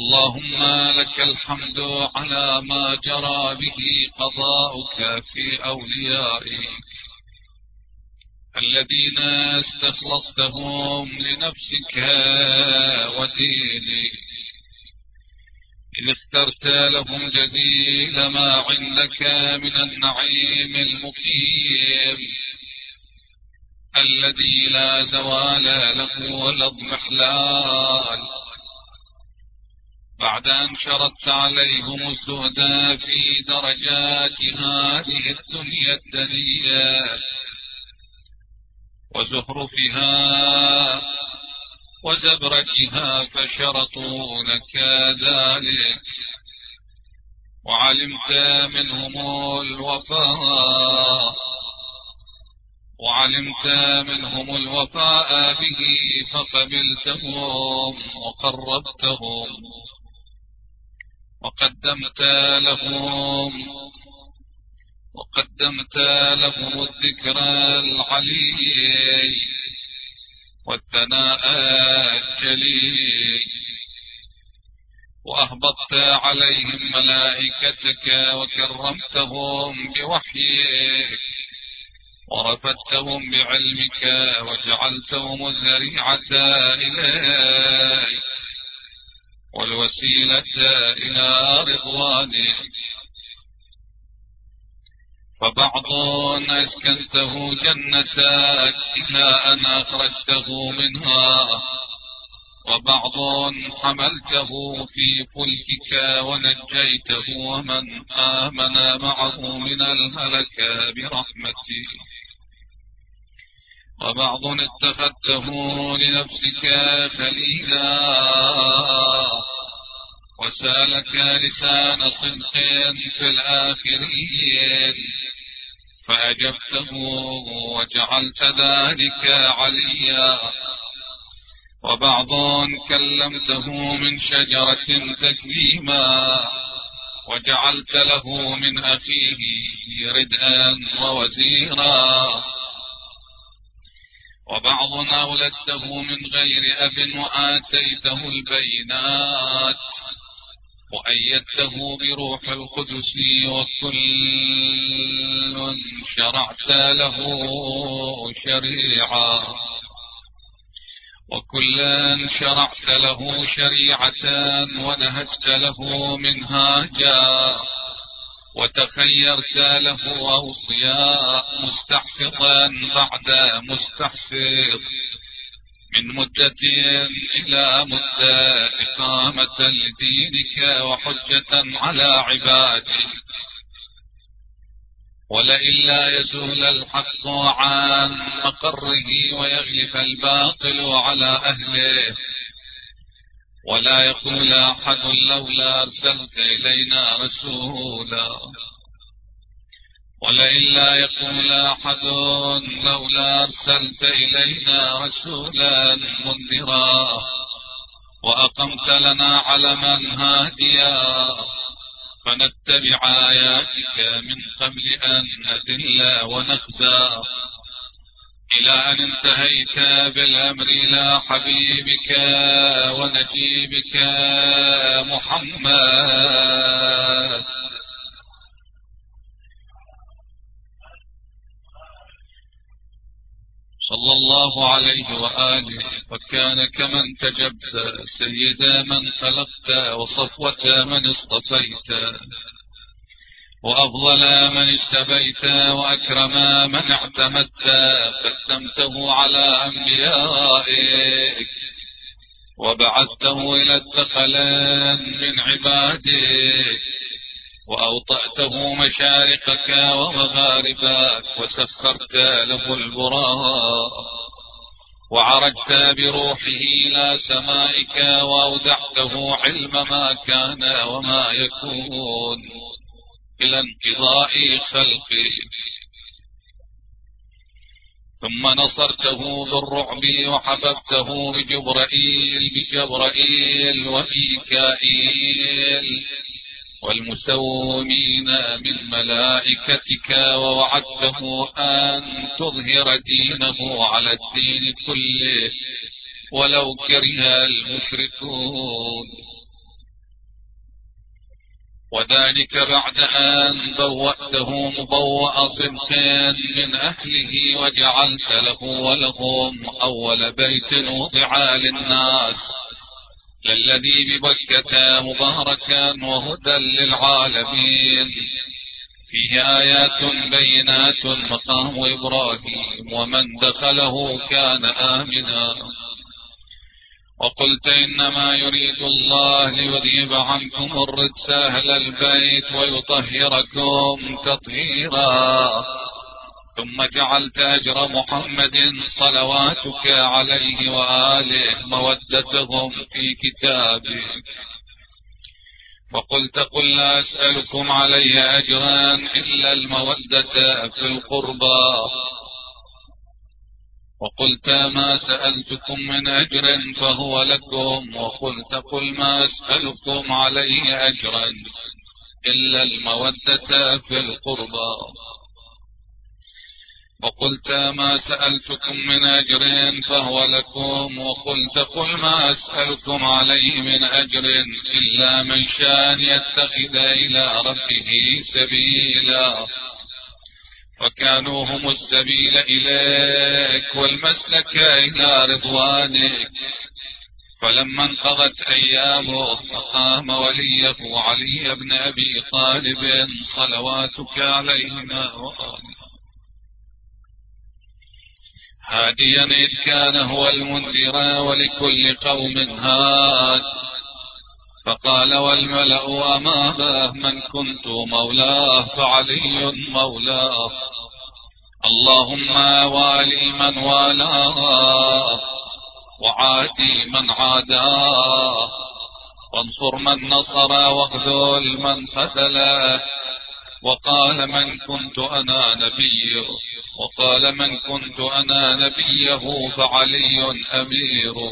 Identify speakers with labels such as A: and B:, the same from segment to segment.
A: اللهم لك الحمد على ما جرى به قضاؤك في أوليائك الذين استخلصتهم لنفسك ودينك، إذ اخترت لهم جزيل ما عندك من النعيم المقيم الذي لا زوال له ولا اضمحلال، بعد أن شرطت عليهم الزهد في درجات هذه الدنيا الدنية وزخرفها وزبرجها، فشرطوا لك ذلك، وعلمت منهم الوفاء به فقبلتهم وقربتهم وقدمت لهم الذكر العلي والثناء الجليل، وأهبطت عليهم ملائكتك وكرمتهم بوحيك ورفدتهم بعلمك وجعلتهم الذريعة إليك والوسيلة إلى رضوانك، فبعض أسكنته جنتك إلى أن أخرجته منها، وبعض حملته في فلكك ونجيته ومن آمن معه من الهلك برحمتك، وبعض اتخذته لنفسك خليلا وسالك لسان صدق في الآخرين فأجبته وجعلت ذلك عليا، وبعض كلمته من شجرة تكليما وجعلت له من أخيه ردءا ووزيرا، وبعض أولدته من غير أب وآتيته البينات وأيدته بروح القدس، وكل شرعت له شريعة ونهجت له منهاجا وتخيرت له أوصياء مستحفظا بعد مستحفظ من مدة إلى مدة إقامة لدينك وحجة على عبادك، ولئن لا يزول الحق عن مقره ويغلب الباطل على أهله، ولا يقول أحد لولا أرسلت إلينا رسولا، ولئن لا يقول أحد لولا أرسلت إلينا رسولا منذرا وأقمت لنا علما هاديا فنتبع آياتك من قبل أن نذل ونخزى، إلى أن انتهيت بالأمر إلى حبيبك ونجيبك محمد صلى الله عليه وآله، فكان كمن تجبت سيد من خلقت وصفوة من اصطفيت وأفضل من اجتبيت وأكرم من اعتمدت، قدمته على أنبيائك وبعثته إلى الثقلين من عبادك وأوطأته مشارقك ومغاربك وسخرت له البراق وعرجت بروحه إلى سمائك وأودعته علم ما كان وما يكون إلى انقضاء خلقه، ثم نصرته بالرعب وحببته بجبرائيل وميكائيل والمسومين من ملائكتك، ووعدته أن تظهر دينه على الدين كله ولو كره المشركون، وذلك بعد أن بوأته مبوأ صدق من أهله وجعلت له ولهم أول بيت وضع للناس للذي ببكة مباركا وهدى للعالمين فيه آيات بينات مقام إبراهيم ومن دخله كان آمنا. وقلت إنما يريد الله ليذهب عنكم الرجس أهل البيت ويطهركم تطهيرا. ثم جعلت أجر محمد صلواتك عليه وآله مودتهم في كتابك. فقلت قل لا أسألكم علي أجرا إلا المودة في القربى. وقلت ما سألتكم من أجر فهو لكم. وقلت قل ما أسألكم عليه أجرا إلا المودة في القربى. وقلت ما سألتكم من أجر فهو لكم. وقلت قل ما أسألكم عليه من أجر إلا من شاء يتخذ إلى ربه سبيلا. فكانوا هم السبيل إليك والمسلك إلى رضوانك. فلما انقضت أيامه فقام وليه علي بن أبي طالب صلواتك عليهما وآله هاديا إذ كان هو المنذر ولكل قوم هاد. فقال والملأ أمامه من كنت مولاه فعلي مولاه. اللهم والي من والاه وعادي من عاداه وانصر من نصر واخذل من خذله. وقال من كنت أنا نبيه فعلي أميره.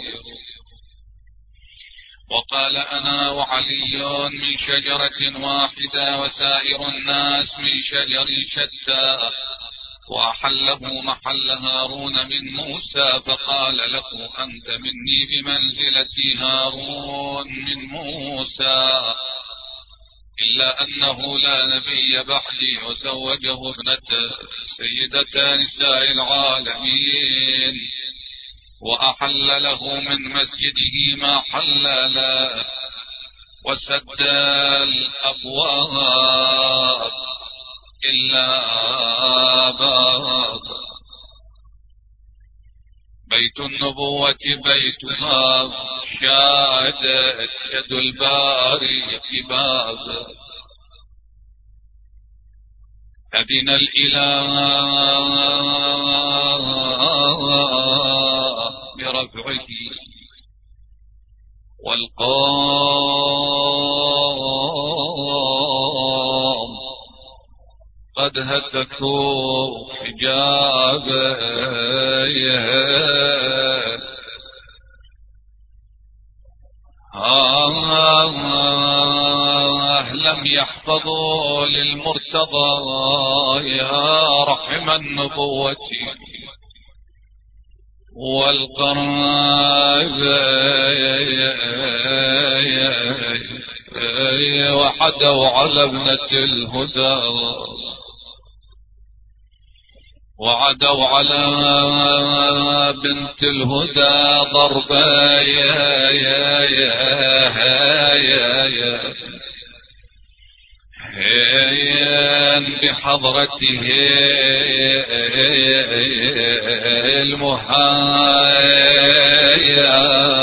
A: وقال أنا وعلي من شجرة واحدة وسائر الناس من شجر شتى. وأحله محل هارون من موسى فقال له أنت مني بمنزلة هارون من موسى إلا أنه لا نبي بعدي. وزوجه ابنته سيدة نساء العالمين وأحل له من مسجده ما حل له وسد الأبواب إلا باب. بيت النبوة بيتها شادت يد الباري في باب. أذن الإله برفعه والقام قد هتكوا حجابه. لم يحفظوا للمرتضى يا رحم النبوة والقرب وحدوا على ابنة الهدى وعدوا على بنت الهدى ضربا بحضرته المهايا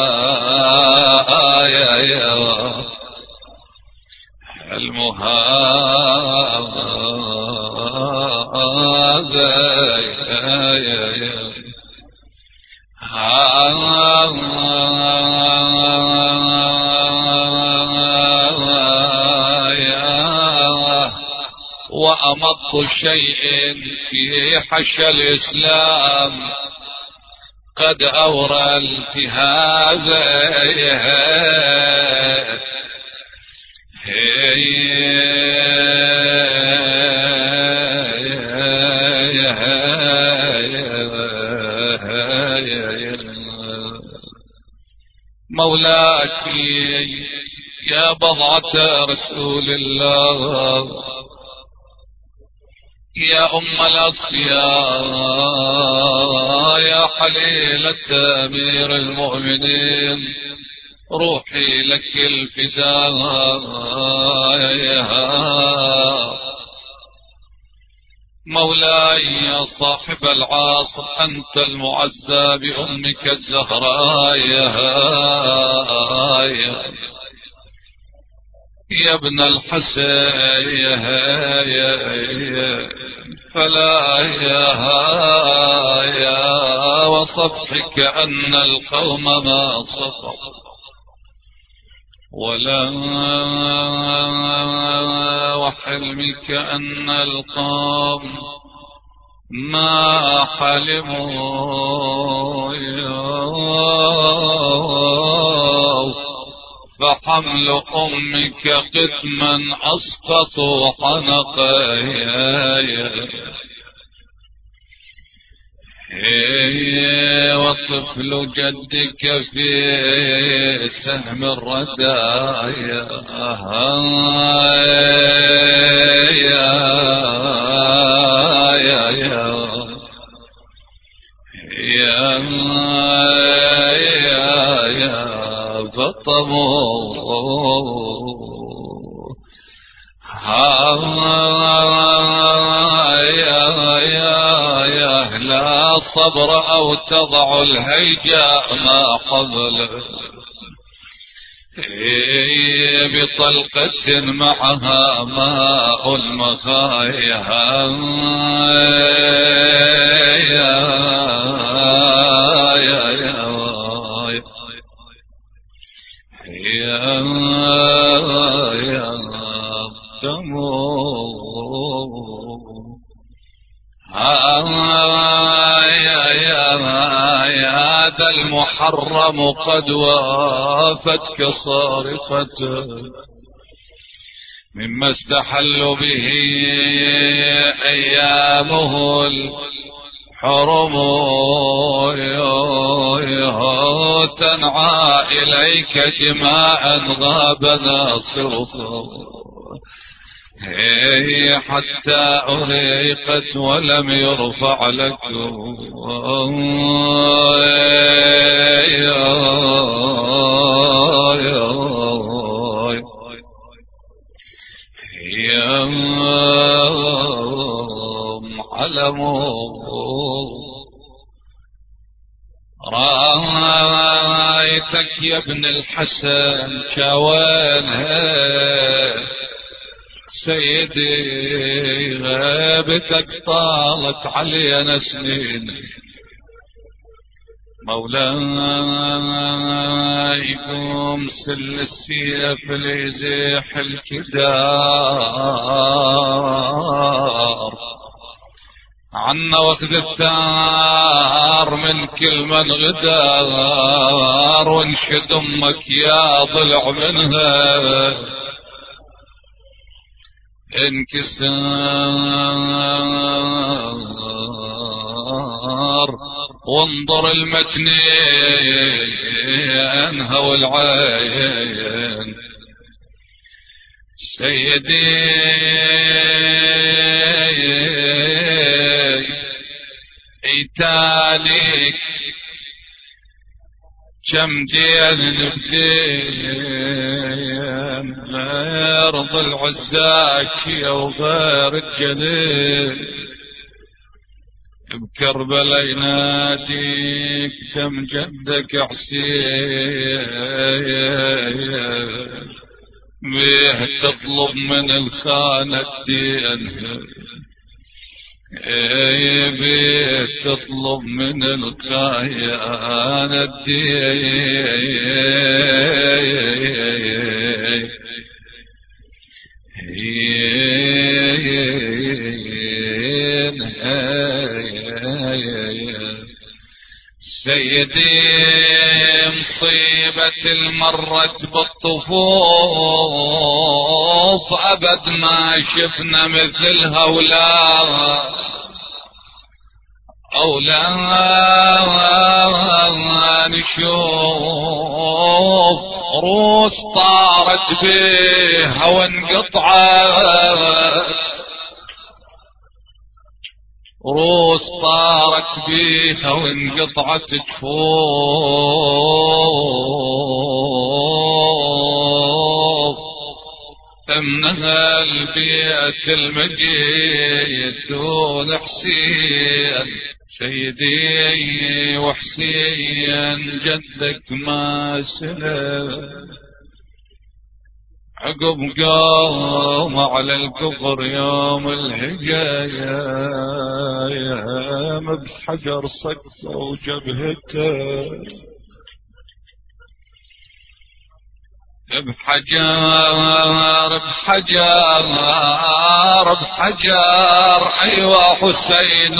A: وأمط شيء في حشى الإسلام قد أورى التهابه. مولاتي يا يا بضعة رسول الله، يا أم الأصفياء، يا حليلة أمير المؤمنين، روحي لك الفداء. مولاي يا صاحب العصر، أنت المعزى بأمك الزهراء، يا ابن الحسين، فلا يا وصفحك أن القوم ما صفحوا، ولا وحلمك أن القوم ما حلموا، فحمل أمك قدما أسقط حنقا، وطفل جدك في سهم الردايا، يا فطموا يا لا صبر أو تضع الهيجاء ما قبل، بطلقة معها ماء المخايا، هذا المحرم قد وافتك صارخة، مما استحل به أيامه الحرم، تنعى إليك دماء غاب ناصرها، حتى أريقت ولم يرفع لكم، يا علموا رايتك يا ابن الحسن شاوانها، سيدي غيبتك طالت علينا سنين، مولاي قوم سل السيف ليزيح الكدار عنا، واخذ الثار من كل من غدار، وانشد امك يا ضلع منها انكسار، وانظر المتنين هو العين، سيدي ايتاليك كم دين بدين، غير ضلع الزاكية وغير الجنين، بكربلاء يناديك دم جدك حسين، بيه تطلب من الخانة الدين، بيه تطلب من الخيانة الدين، سيدي مصيبة المرت بالطفوف، أبد ما شفنا مثلها، ولا أو لا نشوف روس طارت بيها وانقطعت، روس طارت بيها وانقطعت جفوف منها البيت المجيد دون حسين سيدي وحسين جدك ما سلم، عقب قام على الكفر يوم الهجاية بحجر صكة وجبهته، بحجر بحجر بحجر أيوة حسين،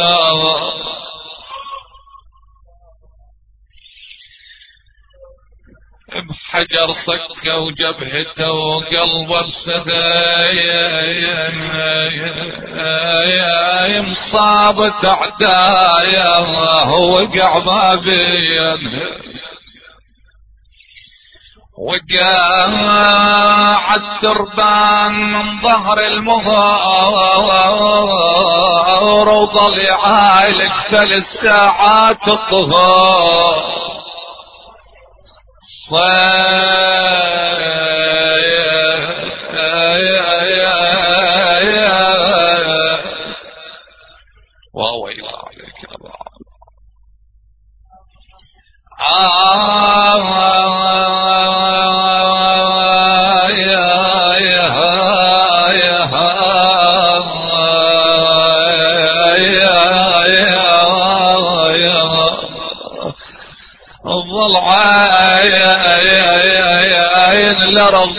A: بحجر صكة وجبهته وقلبه بسدايا مصابة أعدايا وقع ما بين، وقع التربان من ظهر المغار وظل يعالج 3 ساعات الطهار، وويل عليك يا بعض. الظل عين الارض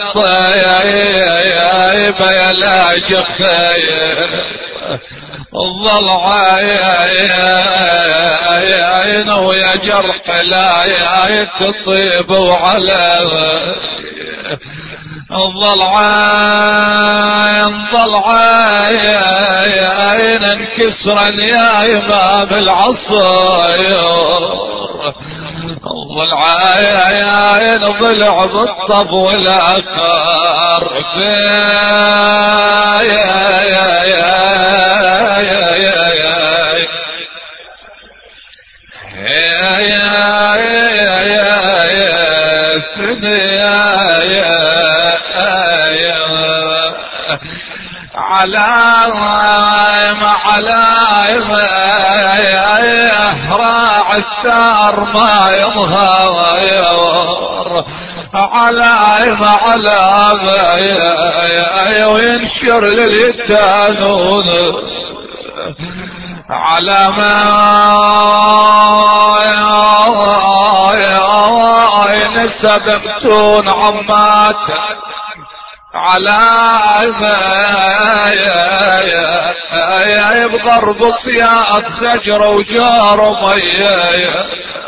A: يا لا جخير، الظل عين ويا جرح لا تطيب وعلى الظل عين ظل عين انكسرا يا امام العصاير، الظل عين ضلع بالطب والاخر راع الثار ما يظهر على وينشر لليتانون على ما نسب متون عماته على بضرب صياد زجر وجار ميه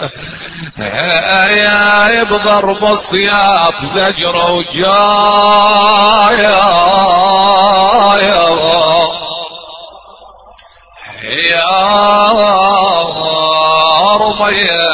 A: بضرب صياد زجر وجار ميه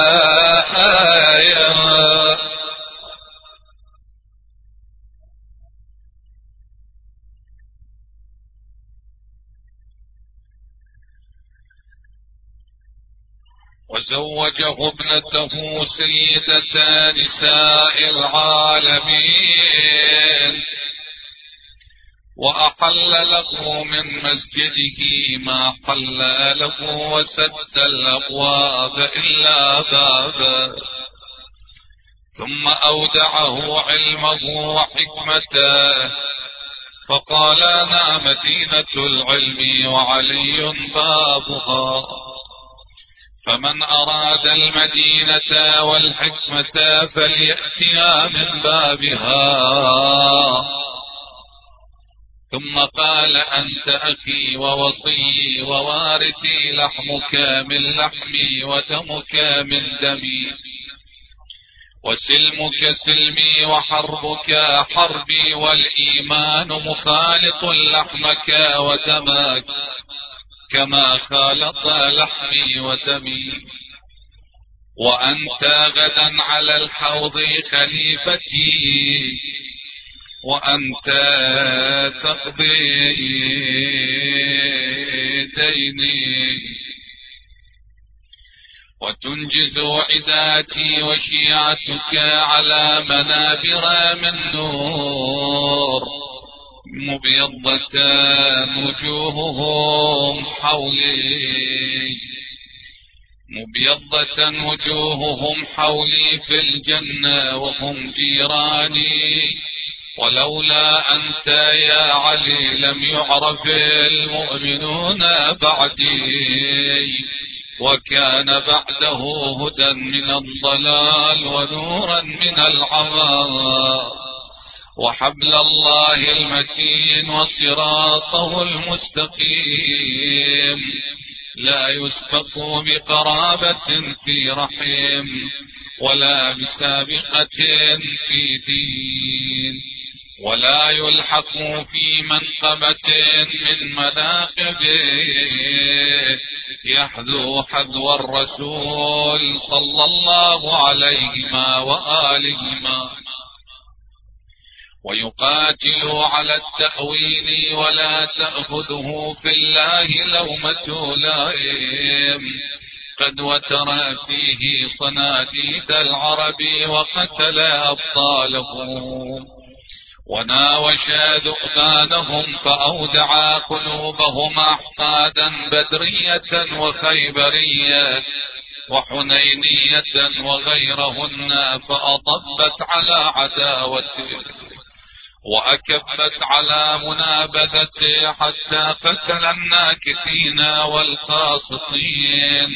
A: وزوجه ابنته سيدة نساء العالمين، وأحل له من مسجده ما حل له وسد الأبواب إلا بابا، ثم أودعه علمه وحكمته فقال أنا مدينة العلم وعلي بابها، فمن أراد المدينة والحكمة فليأتيا من بابها. ثم قال أنت أخي ووصي ووارثي، لحمك من لحمي ودمك من دمي، وسلمك سلمي وحربك حربي، والإيمان مخالط لحمك ودمك، كما خالط لحمي ودمي. وأنت غدا على الحوض خليفتي، وأنت تقضي ديني، وتنجز عداتي وشيعتك على منابر من نور، مبيضة وجوههم حولي، مبيضة وجوههم حولي في الجنة وهم جيراني. ولولا أنت يا علي لم يعرف المؤمنون بعدي، وكان بعده هدى من الضلال ونورا من العمى، وحبل الله المتين وصراطه المستقيم لا يسبق بقرابة في رحم، ولا بسابقة في دين، ولا يلحق في منقبة من مناقبه، يحذو حذو الرسول صلى الله عليهما وآلهما، ويقاتل على التأويل ولا تأخذه في الله لومة لائم، قد وتر فيه صناديد العرب وقتل أبطالهم، وناوش ذؤبانهم فأودع قلوبهم أحقادا بدرية وخيبرية وحنينية وغيرهن، فأطبت على عداوته وأكبت على منابذته، حتى قتل الناكثين والقاسطين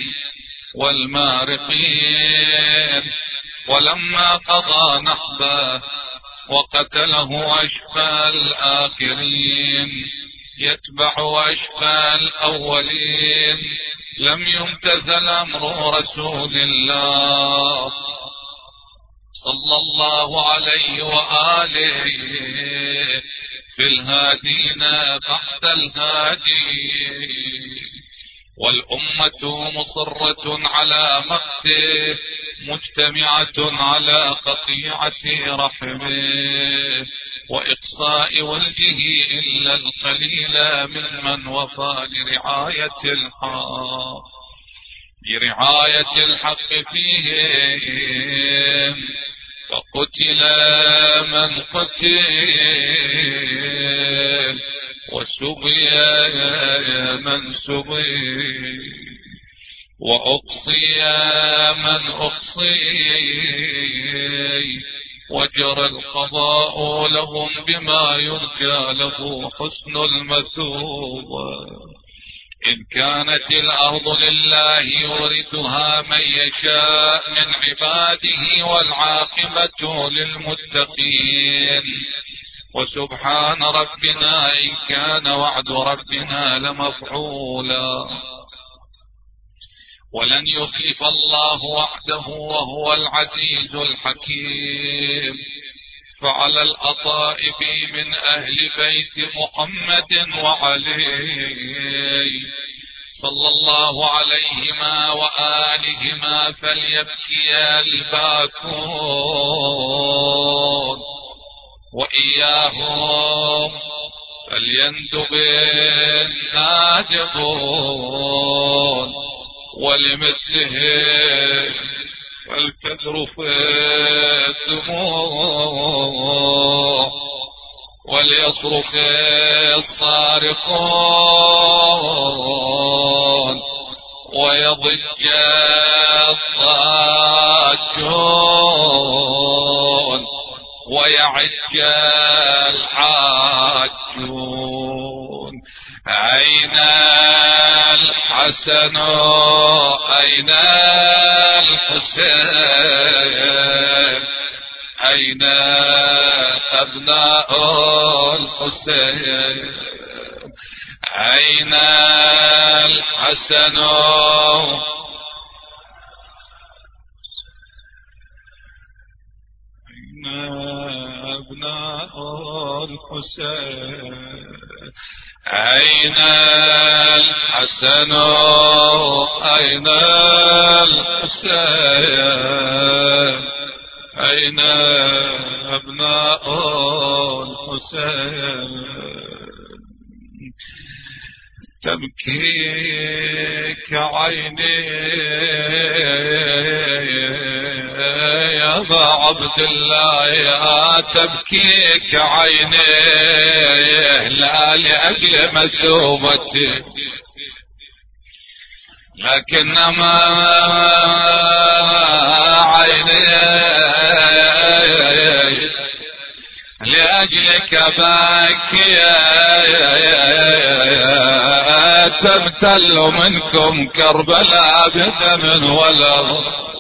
A: والمارقين. ولما قضى نحبه وقتله أشقى الآخرين يتبع أشقى الأولين، لم يمتثل أمر رسول الله صلى الله عليه وآله في الهادين بعد الهادي، والأمة مصرة على مقته مجتمعة على قطيعة رحمه وإقصاء ولده إلا القليل ممن وفى لرعاية الحق فيهم، فقتل من قتل وسبي من سبي وأقصي من أقصي، وجرى القضاء لهم بما يرجى له حسن المثوب. إذ كانت الأرض لله يورثها من يشاء من عباده والعاقبة للمتقين، وسبحان ربنا إن كان وعد ربنا لمفعولا، ولن يخلف الله وعده وهو العزيز الحكيم. فعلى الأطائب من أهل بيت محمد وعلي صلى الله عليهما وآلهما فليبكي الباكون، وإياهم فليندب الناجبون، ولمثله فلتذرف الدموع، وليصرخ الصارخون، ويضج الضاجون، ويعج الحاجون. أين الحسن أين الحسين أين أبناء الحسين أين الحسن أين أبناء الحسين أين الحسن أين الحسين أين أبناء الحسين تبكيك عيني يا أبا عبد الله يا تبكيك عيني لا لأجل مثوبتي لكنما عيني لأجلك باكي تبتل منكم كربلاء بدم ولا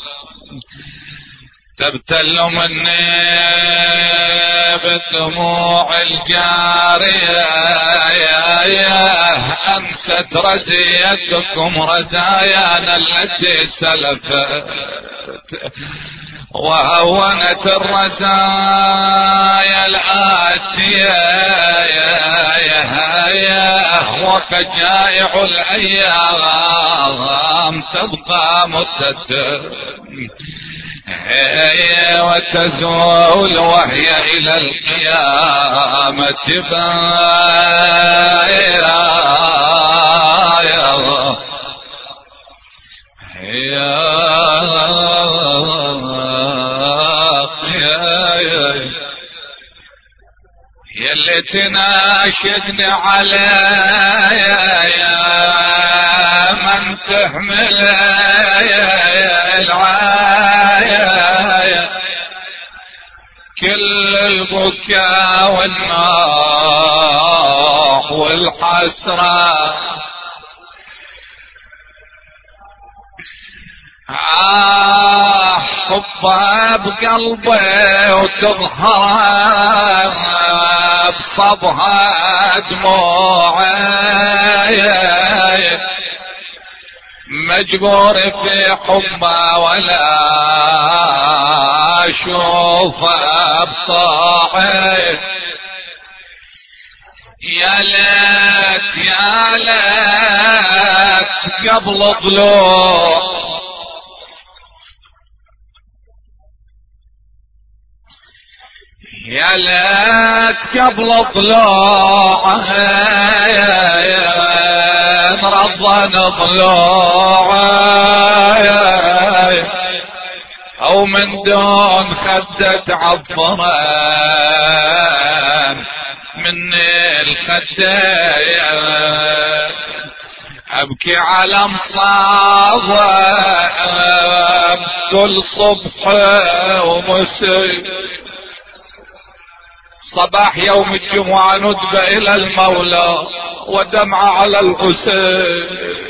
A: تبتل مني بدموع الجارية أنست رزيتكم رزايانا التي سلفت وهونت الرزايا الآتية وفجائع الأيام تبقى مدة وتزول وهي إلى القيامة يلي تناشدني عليا من تحمل العاية كل البكاء والناح والحسرة حبها بقلبي وتظهر بصبها دموعي مجبور في حبها ولا اشوفها بطاعي يا ليت يا ليت قبل طلوع يا ليت قبل طلوعه رضى ضلوعه او من دون خدة عفران مني الخدين ابكي على مصاب كل صبح ومسي صباح يوم الجمعة ندب الى المولى ودمع على الحسين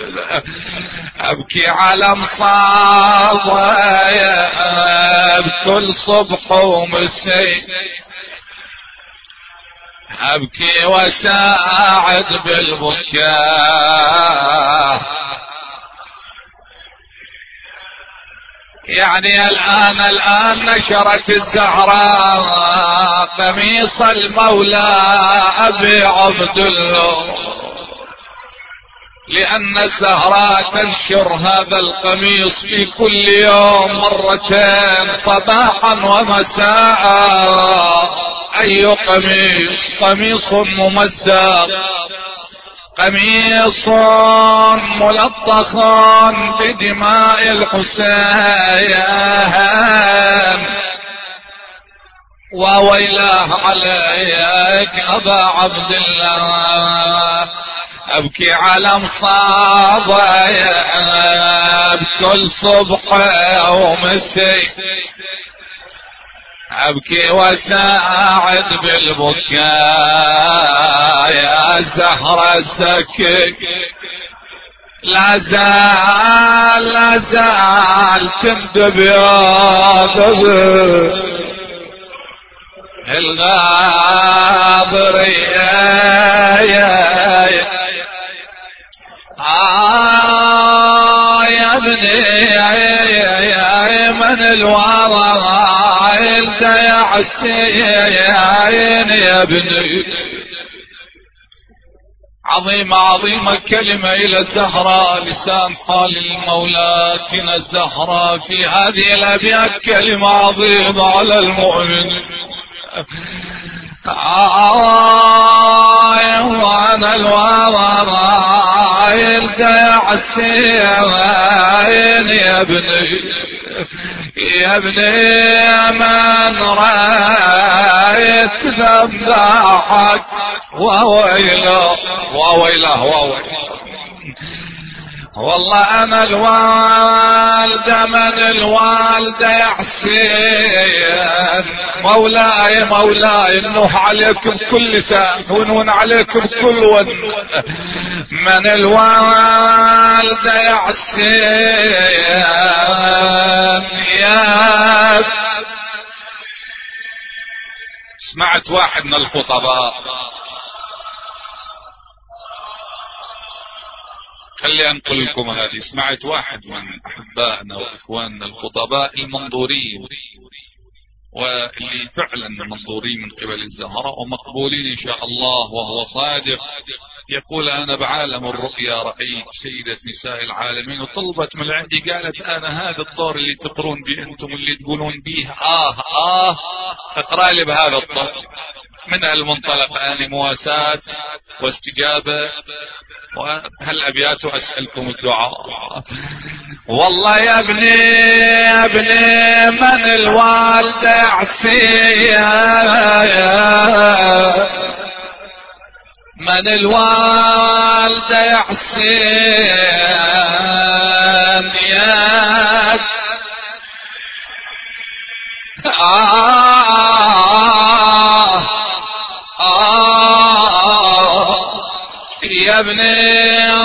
A: ابكي على مصاب كل صبح ومسي ابكي وساعد بالبكاء يعني الآن نشرت الزهراء قميص المولى أبي عبد الله لأن الزهراء تنشر هذا القميص في كل يوم مرتين صباحا ومساء أي قميص قميص ممزق قميص ملطخ بدماء الحسين وويلاه عليك أبا عبد الله أبكي على مصابي بكل صبح ومسي أبكي وساعد بالبكاء يا زهرة الزكي لا زال تندب يا الغابرية يا ابني يا من الوضع عالسين يا ابني. عظيمة عظيمة كلمة إلى الزهراء، لسان خال المولاتنا الزهراء في هذه الأبيات، كلمة عظيمة على المؤمن. وانا الوايل عالسين يا ابني، يا ابني من رأيت ذبحك وويله وويله وويله. والله انا الوالدة من الوالدة يا حسين، مولاي مولاي النوح عليكم كل لسان ونون عليكم كل ون. من الوالدة يا حسين يا. سمعت واحد من الخطباء، خلي انقل لكم هذه، سمعت واحد من احبائنا واخواننا الخطباء المنظورين، واللي فعلا منظورين من قبل الزهراء ومقبولين ان شاء الله، وهو صادق، يقول انا بعالم الرؤيا رأيت سيدة نساء العالمين، وطلبت من عندي قالت انا هذا الطور اللي تقرون به انتم اللي تقولون به اقرأ لي بهذا الطور. من هالمنطلق أنا مواساة واستجابة، وهل أبيات أسألكم الدعاء. والله يا ابني يا ابني من الوالدة عسية، من الوالدة يا حسين يا يا ابني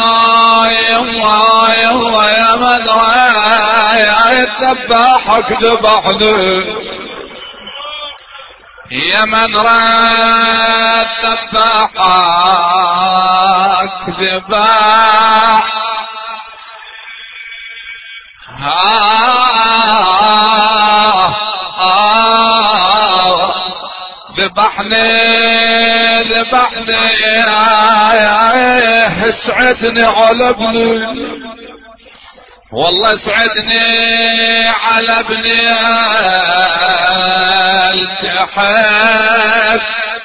A: يا مدري ذبحك ذبحني، يا من راد ذبحك ذبح ذبحني ذبحني اسعدني على ابني، والله اسعدني على ابني التحف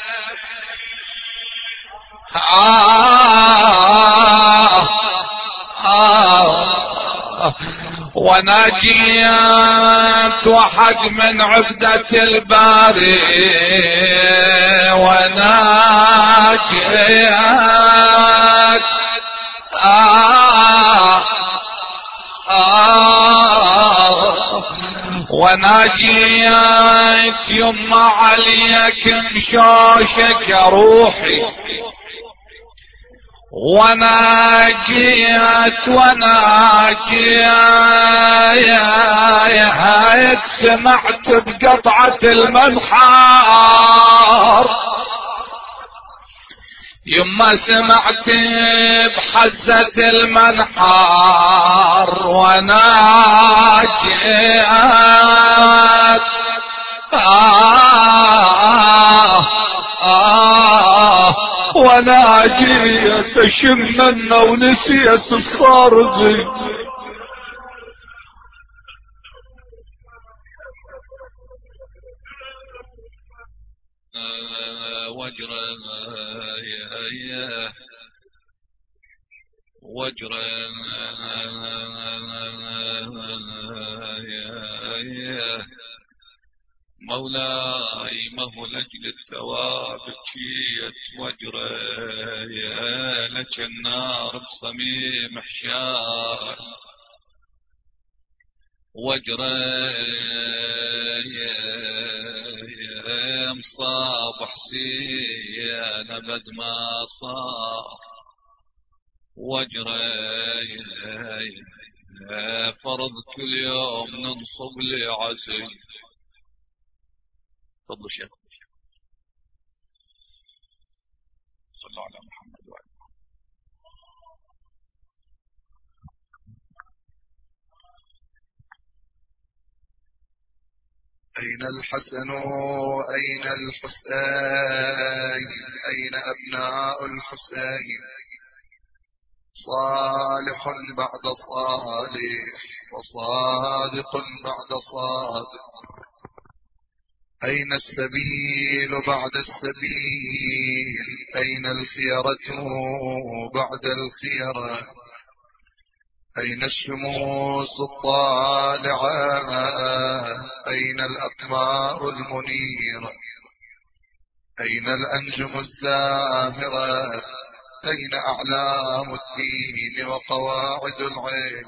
A: وناجيت وحق من عبدة الباري، وناجيت وناجيت يما عليك مشوشك يا روحي، وناجيت وناجيت سمعت بقطعة المنحار، يما سمعت بحزة المنحار، وناجيت وناجيت شمنا ونسيت الصارغي. وجرا وجرا مولاي ما هو لجل الثواب بكيت وجرا، لك النار بصميم حشار وجرا، يا مصاب حسين ابد ما صار وجرا، فرض كل يوم ننصب لي عزي. تفضلوا شيخ، صلوا على محمد وعلى
B: أين الحسن أين الحسين أين أبناء الحسين صالح بعد صالح وصادق بعد صادق أين السبيل بعد السبيل أين الخيرة بعد الخيرة أين الشموس الطالعة أين الأقمار المنيرة أين الأنجم الزاهرة أين أعلام الدين وقواعد العلم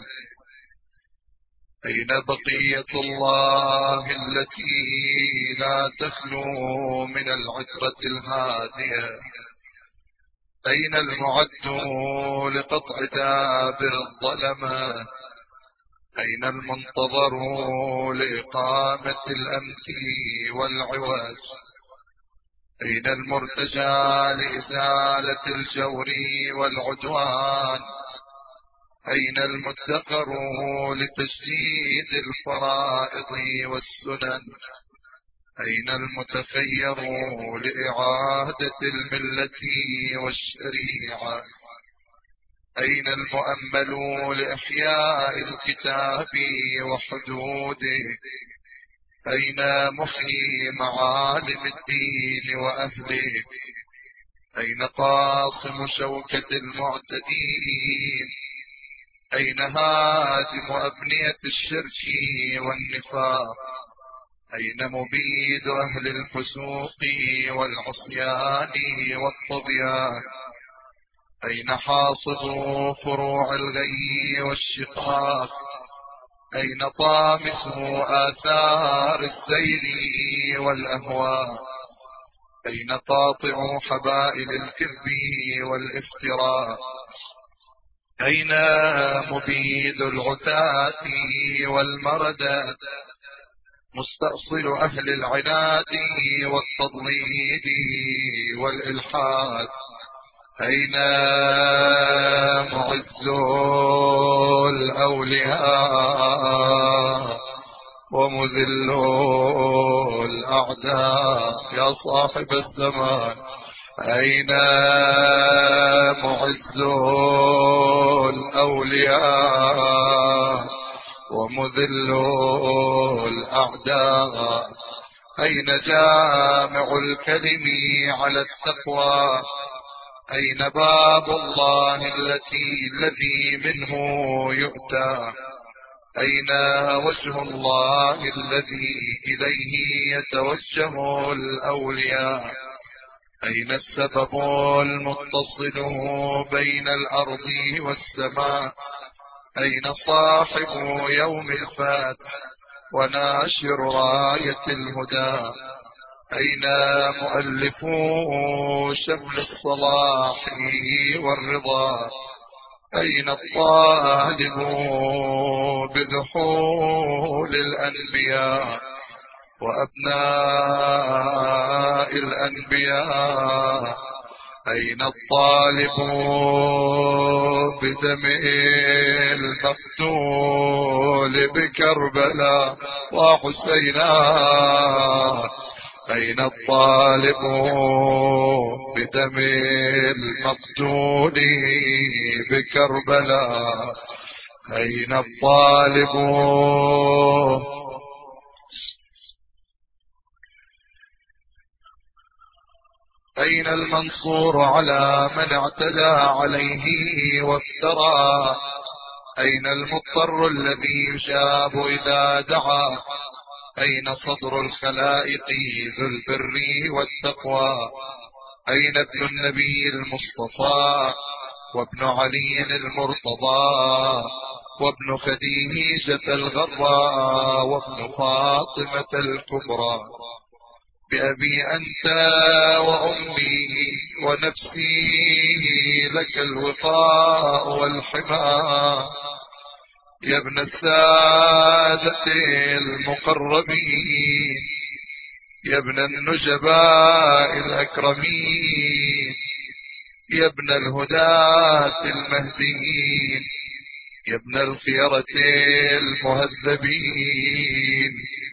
B: أين بقية الله التي لا تخلو من العترة الهادية أين المعد لقطع دابر الظلمة أين المنتظر لإقامة الأمن والعوج أين المرتجى لإزالة الجور والعدوان أين المدخر لتجديد الفرائض والسنن أين المتخير لإعادة الملة والشريعة أين المؤمل لإحياء الكتاب وحدوده أين محيي معالم الدين وأهله أين قاصم شوكة المعتدين أين هادم أبنية الشرك والنفاق أين مبيد أهل الفسوق والعصيان والطغيان أين حاصد فروع الغي والشقاق أين طامس آثار السيل والأهواء أين قاطع حبائل الكذب والافتراء أين مبيد العتاة والمردة مستأصل أهل العناد والتضليل والإلحاد أين معز الأولياء ومذل الأعداء يا صاحب الزمان أين معز الأولياء ومذل الأعداء أين جامع الكلم على التقوى أين باب الله الذي منه يؤتى أين وجه الله الذي إليه يتوجه الأولياء أين السبب المتصل بين الأرض والسماء أين صاحب يوم الفتح وناشر راية الهدى أين مؤلف شمل الصلاح والرضا أين الطالب بذحول الأنبياء وأبناء الأنبياء أين الطالب بدم المقتول بكربلاء وحسينا أين الطالب بدم المقتول بكربلاء أين الطالب أين المنصور على من اعتدى عليه وافترى أين المضطر الذي يجاب إذا دعا أين صدر الخلائق ذو البر والتقوى أين ابن النبي المصطفى وابن علي المرتضى وابن خديجة الغراء وابن فاطمة الكبرى بأبي أنت وأمي ونفسي لك الوقاء والحماء يا ابن السادة المقربين يا ابن النجباء الأكرمين يا ابن الهداة المهديين يا ابن الخيرة المهذبين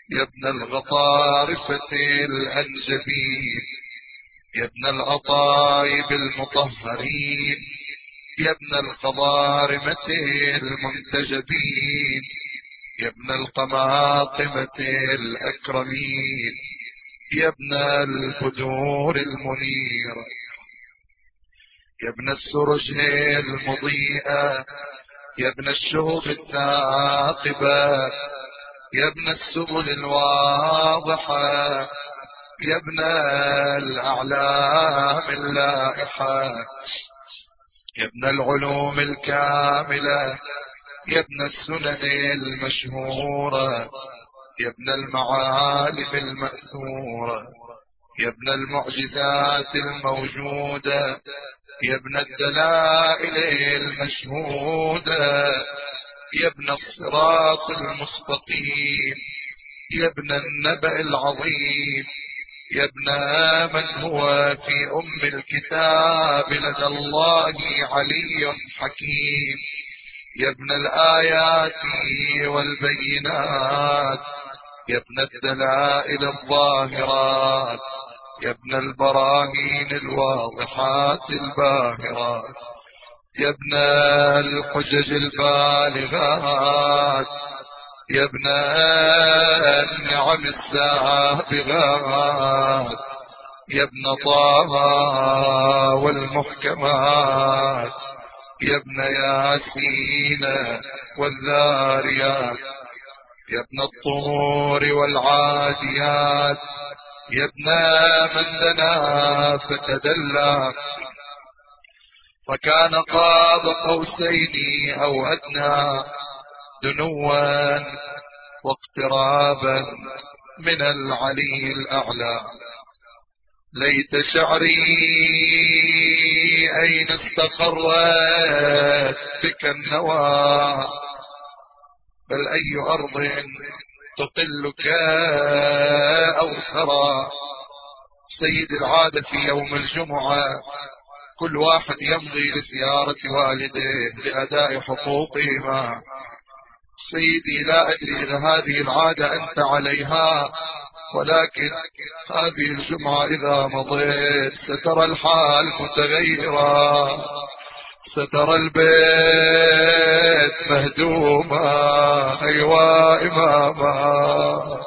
B: يا ابن الغطارفة الأنجبين، يا ابن الأطايب المطهرين، يا ابن الخضارمة المنتجبين، يا ابن القماقمة الأكرمين، يا ابن البدور المنيرة، يا ابن السرج المضيئة، يا ابن الشهب الثاقبة، يا ابن السبل الواضحة، يا ابن الأعلام اللائحة، يا ابن العلوم الكاملة، يا ابن السنن المشهورة، يا ابن المعالم المأثورة، يا ابن المعجزات الموجودة، يا ابن الدلائل المشهودة، يا ابن الصراط المستقيم، يا ابن النبأ العظيم، يا ابن من هو في أم الكتاب لدى الله علي حكيم، يا ابن الآيات والبينات، يا ابن الدلائل الظاهرات، يا ابن البراهين الواضحات الباهرات، يا ابن الحجج البالغات، يا ابن النعم السابغات، يا ابن طه والمحكمات، يا ابن ياسين والذاريات، يا ابن الطهور والعاديات، يا ابن من دنا فتدلى فكان قاب قوسين أو أدنى دنوا واقترابا من العلي الأعلى. ليت شعري أين استقرت بك النوى، بل أي أرض تقلك أو ترى. سيد العادة في يوم الجمعة كل واحد يمضي لزيارة والديه لأداء حقوقهما. سيدي لا أدري إذا هذه العادة أنت عليها، ولكن هذه الجمعة إذا مضيت سترى الحال متغيرا، سترى البيت مهدوما أيوا إماما.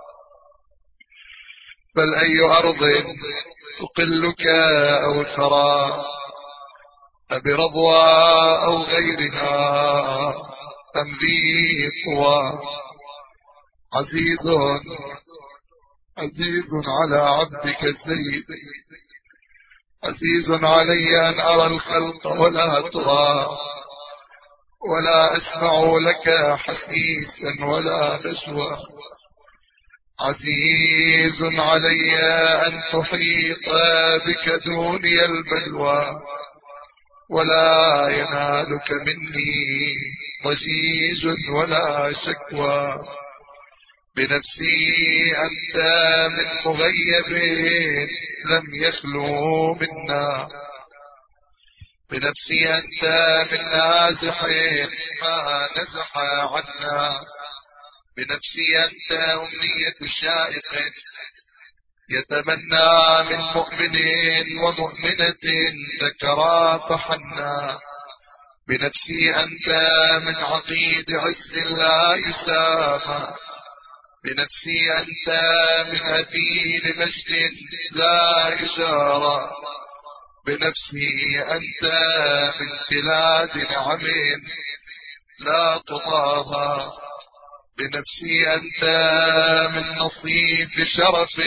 B: بل أي أرض تقلك أو ترى، أبرضوى أو غيرها أم ذي طوى. عزيز على عبدك السيد، عزيز علي أن أرى الخلق ولا ترى، ولا أسمع لك حسيسا ولا نشوى. عزيز علي أن تحيط بك دوني البلوى، ولا ينالك مني ضجيج ولا شكوى. بنفسي أنت من مغيب لم يخلو منا، بنفسي أنت من نازح ما نزح عنا. بنفسي أنت أمنية شائق يتمنى من مؤمن ومؤمنة ذكرا فحنا. بنفسي أنت من عقيد عز لا يسامى. بنفسي أنت من أثيل مجد لا يجارى. بنفسي أنت من خلاد نعم لا تضاهى. بنفسي أنت من نصيب شرف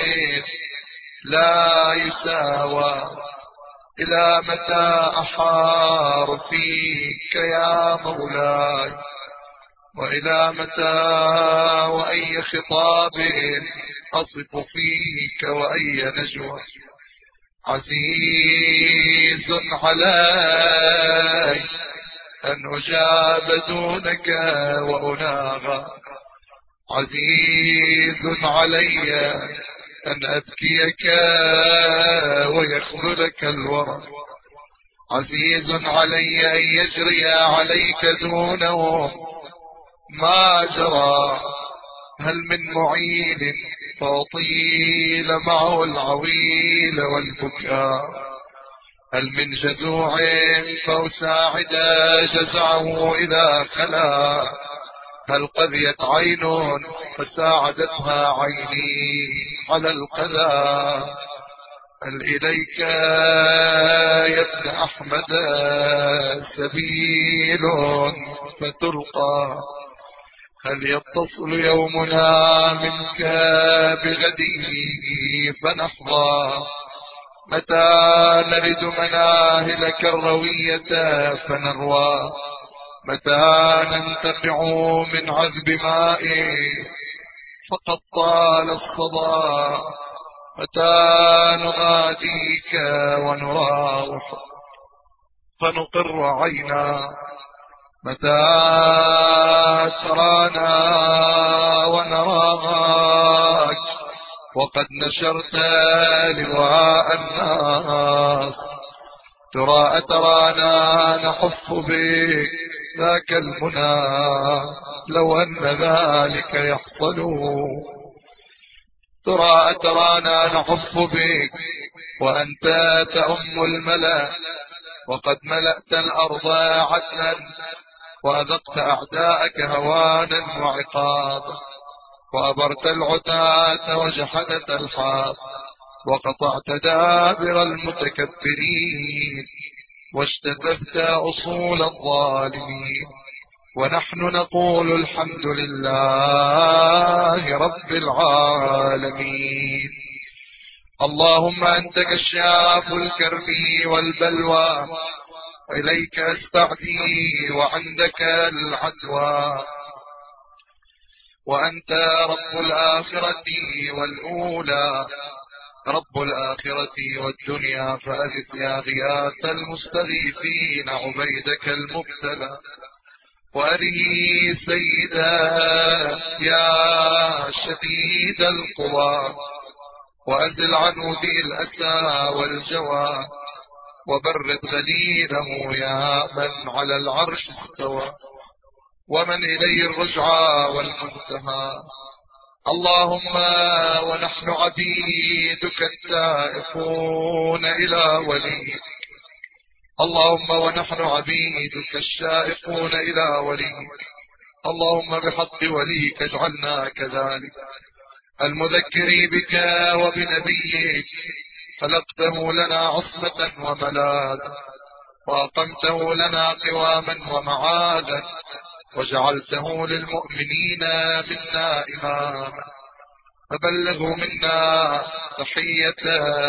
B: لا يساوى. إلى متى أحار فيك يا مولاي، وإلى متى وأي خطاب أصف فيك وأي نجوى. عزيز علي أن أجاب دونك وأناغى. عزيز علي أن أبكيك ويخذلك الورى. عزيز علي أن يجري عليك دونه ما جرى. هل من معين فأطيل معه العويل والبكاء؟ هل من جزوع فأساعد جزعه إذا خلا؟ هل قذيت عين فساعدتها عيني على القذى؟ هل إليك يا ابن أحمد سبيل فتلقى؟ هل يتصل يومنا منك بغده فنحظى؟ متى نرد مناهلك الروية فنروى؟ متى ننتفع من عذب ماء فقد طال الصدى؟ متى نغاديك ونراوح فنقر عينا؟ متى ترانا ونراك وقد نشرت لواء الناس؟ ترى أترانا نحف بك ذاك المنى لو أن ذلك يحصل؟ ترى أترانا نحف بك وأنت تأم الملأ وقد ملأت الأرض عدلا وأذقت أعداءك هوانا وعقابا وأبرت العتاة وجحدت الحاق وقطعت دابر المتكبرين واجتثثت أصول الظالمين. ونحن نقول الحمد لله رب العالمين. اللهم أنت كشاف الكرب والبلوى وإليك أستعدي وعندك العدوى وأنت رب الآخرة والأولى رب الآخرة والدنيا فأغث يا غياث المستغيثين عبيدك المبتلى وأره سيدا يا شديد القوى وأزل عنه ذي الأسى والجوى وبرد غليله يا من على العرش استوى ومن إليه الرجعى والمنتهى. اللهم ونحن عبيدك التائفون إلى وليك. اللهم ونحن عبيدك الشائقون إلى وليك. اللهم بحق وليك اجعلنا كذلك المذكري بك وبنبيك. خلقته لنا عصمة وملاذا وأقمته لنا قواما ومعاذا وجعلته للمؤمنين منا إماما فبلغوا منا تحية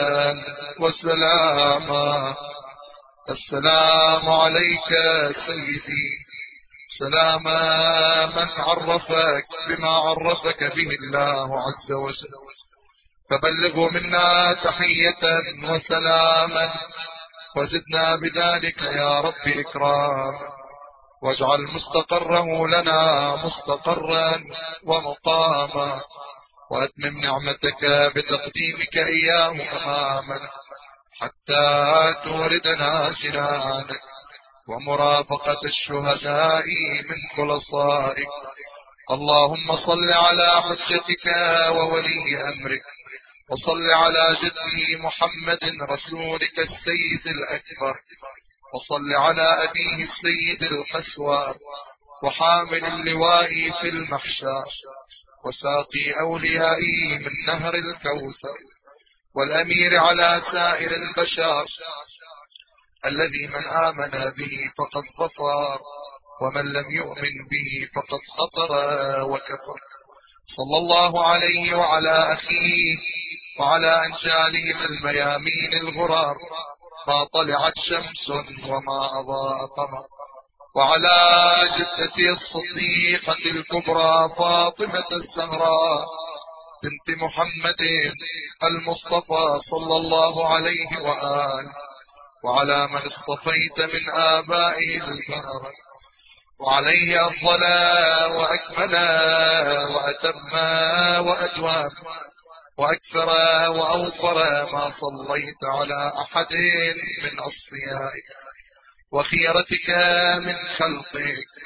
B: وسلاما. السلام عليك سيدي سلام من عرفك بما عرفك به الله عز وجل فبلغوا منا تحية وسلاما وزدنا بذلك يا رب إكراما واجعل مستقره لنا مستقرا ومقاما وأتمم نعمتك بتقديمك إياه أمامنا حتى توردنا جنانك ومرافقة الشهداء من خلصائك. اللهم صل على حجتك وولي أمرك وصل على جده محمد رسولك السيد الأكبر وصل على أبيه السيد القسوى وحامل اللواء في المحشى وساقي أوليائي من نهر الكوثر والأمير على سائر البشر الذي من آمن به فقد ظفر ومن لم يؤمن به فقد خطر وكفر. صلى الله عليه وعلى أخيه وعلى أنجالهم الميامين الغرار ما طلعت شمس وما أضاء قمر وعلى جدتي الصديقة الكبرى فاطمة الزهراء بنت محمد المصطفى صلى الله عليه وآله وعلى من اصطفيت من آبائه البررة وعليه أفضل وأكمل وأتم وأدوم وأكثر وأوفر ما صليت على أحد من أصفيائك وخيرتك من خلقك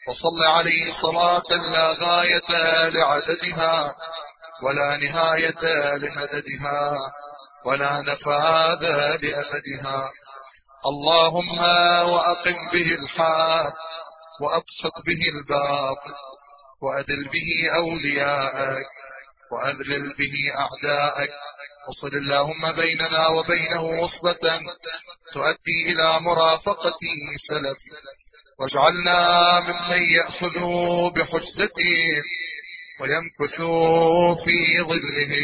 B: وصل عليه صلاة لا غاية لعددها ولا نهاية لمددها ولا نفاذ لأبدها. اللهم وأقم به الحق وأبسط به الباطل وأدل به أولياءك وأذلل به أعداءك. وصل اللهم بيننا وبينه وصلة تؤدي إلى مرافقة سلف، واجعلنا ممن يأخذ بحجته ويمكث في ظله،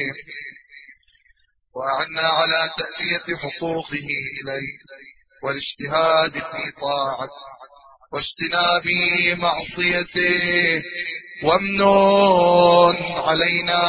B: وأعنا على تأدية حقوقه إليه والاجتهاد في طاعته واجتناب معصيته، وامنن علينا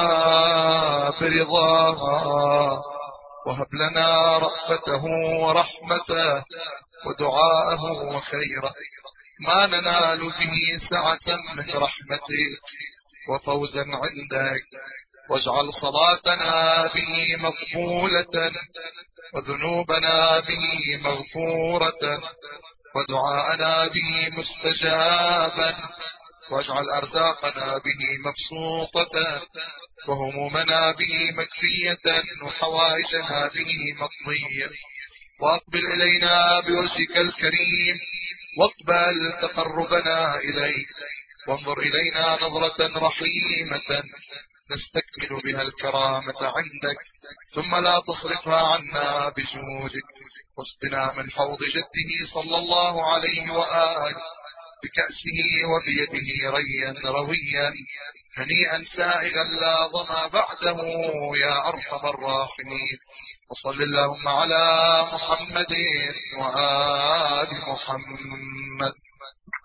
B: برضاها، وهب لنا رأفته ورحمته ودعاءه وخيره، ما ننال به سعة من رحمتك وفوزا عندك. واجعل صلاتنا به مقبولة وذنوبنا به مغفورة ودعاءنا به مستجابا، واجعل أرزاقنا به مبسوطة وهمومنا به مكفية وحوائجنا به مقضية. وأقبل إلينا بوجهك الكريم واقبل تقربنا إليك، وانظر إلينا نظرة رحيمة نستكمل بها الكرامة عندك، ثم لا تصرفها عنا بجودك. واسقنا من حوض جده صلى الله عليه وآله بكأسه وبيده ريا رويا هنيئا سائغا لا ظما بعده يا أرحم الراحمين. وصل اللهم على محمد وآل محمد.